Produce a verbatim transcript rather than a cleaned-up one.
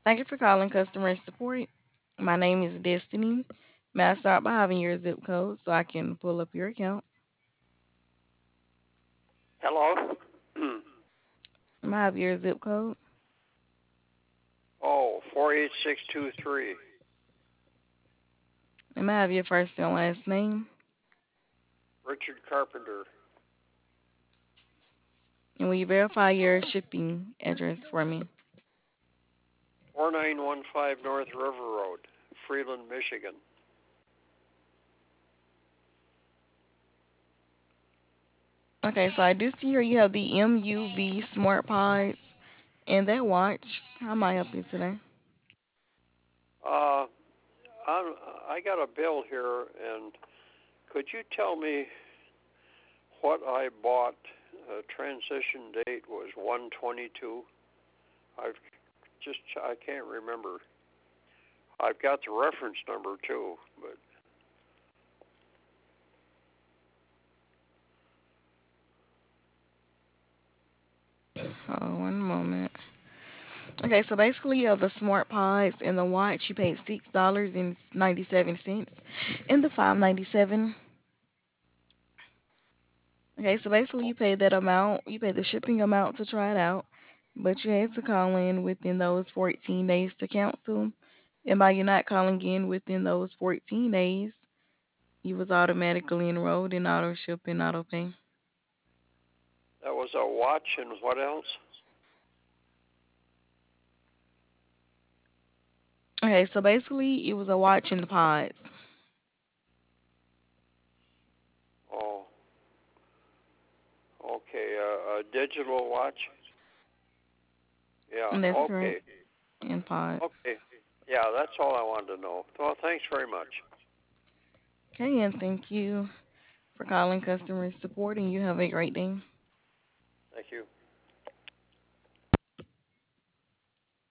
Thank you for calling customer support. My name is Destiny. May I start by having your zip code so I can pull up your account? Hello? May I have your zip code? Oh, four eight six two three. And may I have your first and last name? Richard Carpenter. And will you verify your shipping address for me? four nine one five North River Road, Freeland, Michigan. Okay, so I do see here you have the M U V Smart Pods and that watch. How may I help you today? Uh, I'm, I got a bill here, and could you tell me what I bought? Uh, transition date was one twenty-two. I've just, I can't remember. I've got the reference number too, but Oh, one moment. Okay, so basically you have the Smart Pods and the watch. You paid six dollars and ninety seven cents, and the five ninety seven. Okay, so basically you pay that amount, you pay the shipping amount to try it out, but you had to call in within those fourteen days to cancel. And by you not calling in within those fourteen days, you was automatically enrolled in auto ship and auto pay. that was a watch, and what else? Okay, so basically it was a watch in the pods. Oh, okay, uh, a digital watch. Yeah, And that's okay, correct, in pods. okay. Yeah, that's all I wanted to know. Well, thanks very much. Okay, and thank you for calling customer support and you have a great day.